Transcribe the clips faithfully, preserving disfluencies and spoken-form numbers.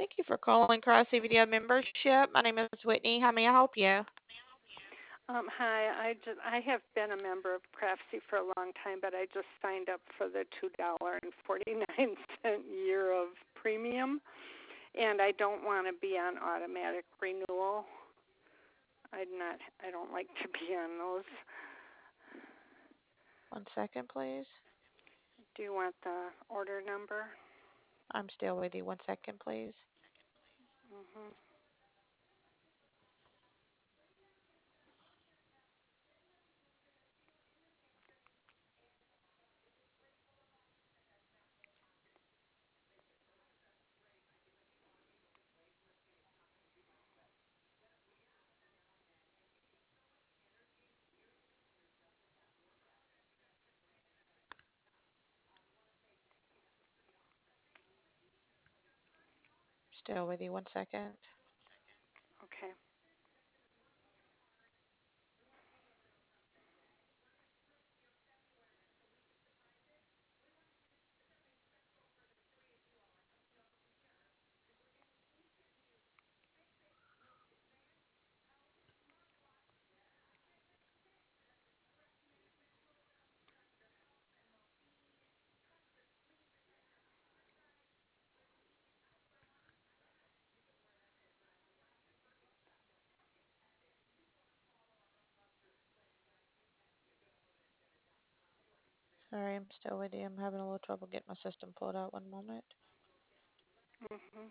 Thank you for calling Cross C V D membership. My name is Whitney. How may I help you? Um, hi, I just I have been a member of Craftsy for a long time, but I just signed up for the two dollar and forty nine cent year of premium, and I don't want to be on automatic renewal. I'd not. I don't like to be on those. One second, please. Do you want the order number? I'm still with you. One second, please. Mhm. Still with you. One second. Okay. Sorry, I'm still with you. I'm having a little trouble getting my system pulled out. One moment. Mhm.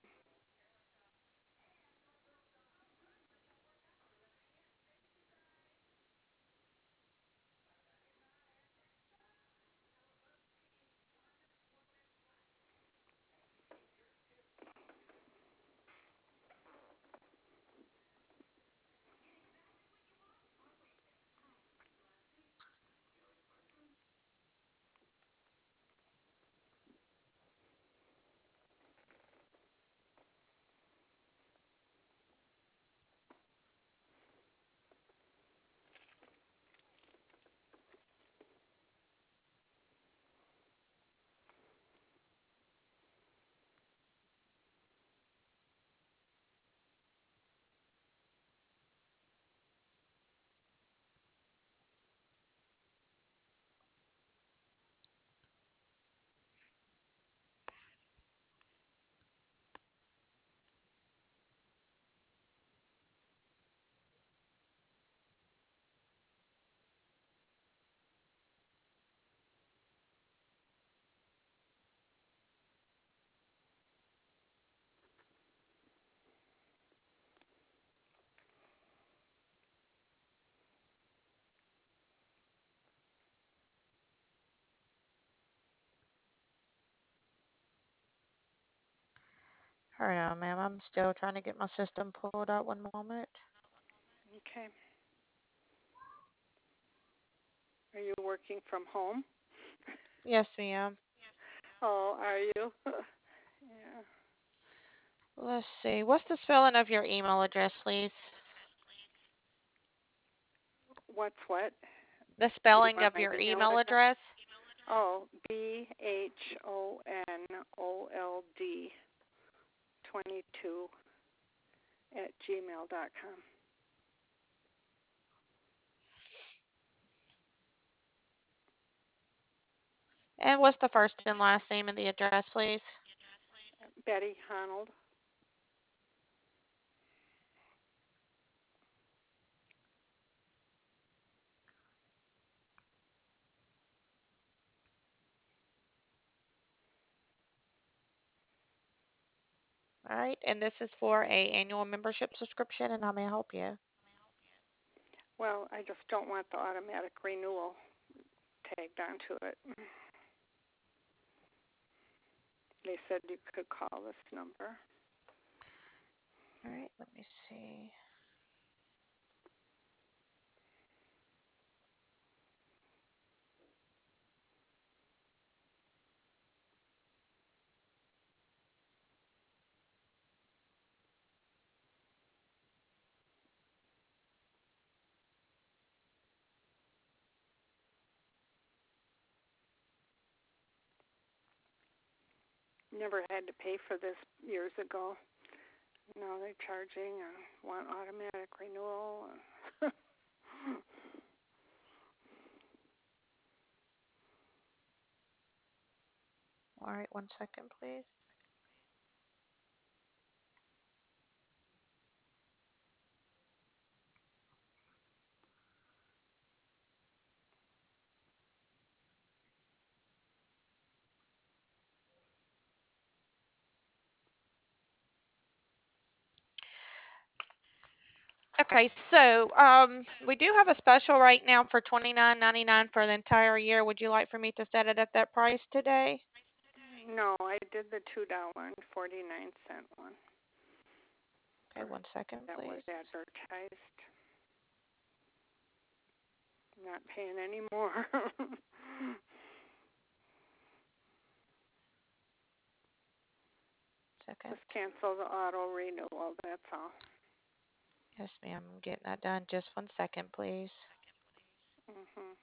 All right, ma'am. I'm still trying to get my system pulled out. One moment. Okay. Are you working from home? Yes, ma'am. Oh, are you? Yeah. Let's see. What's the spelling of your email address, please? What's what? The Do you spelling want of my your email email address? address? Oh, B H O N O L D twenty-two at gmail dot com. And what's the first and last name of the address, please? Betty Honnold. All right. And this is for a annual membership subscription, and how may I help you? Well, I just don't want the automatic renewal tagged onto it. They said you could call this number. All right. Let me see. Never had to pay for this years ago. Now they're charging and want automatic renewal. All right, one second, please. Okay, so um, we do have a special right now for twenty-nine ninety-nine for the entire year. Would you like for me to set it at that price today? No, I did the two dollar and forty nine cent one. Okay, one second, That was please. advertised. I'm not paying any more. Second. Just cancel the auto renewal. That's all. Yes, ma'am. I'm getting that done. Just one second, please. Mhm.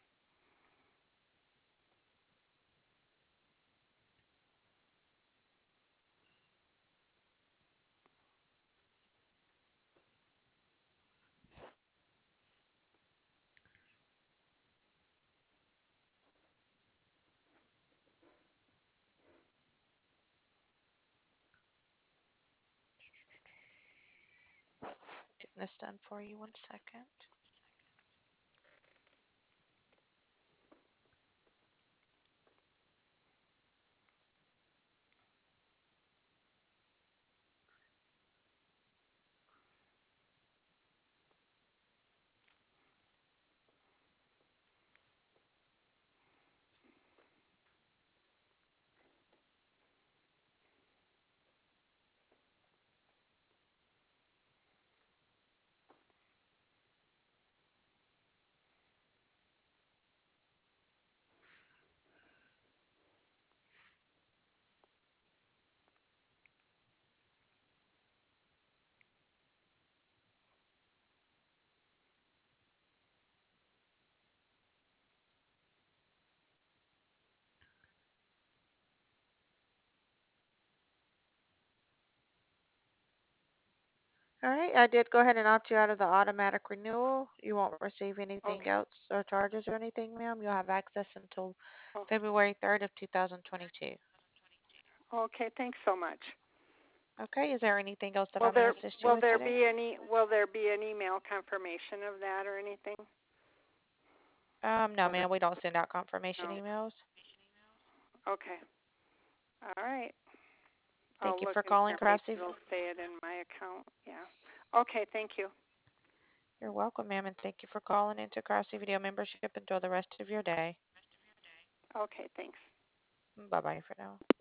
Getting this done for you. One second. All right, I did go ahead and opt you out of the automatic renewal. You won't receive anything Okay. else or charges or anything, ma'am. You'll have access until Oh, February third of two thousand twenty-two. okay. Thanks so much. Okay, is there anything else that Will I may there assist you will with there today? be any will there be an email confirmation of that or anything? Um, no, Or ma'am, we don't send out confirmation no? emails. Okay. All right. I'll Thank you look for and calling maybe Craftsy. it'll say it in my account. Yeah. Okay. Thank you. You're welcome, ma'am, and thank you for calling into Craftsy Video Membership. Enjoy the rest of your day. Okay. Thanks. Bye bye for now.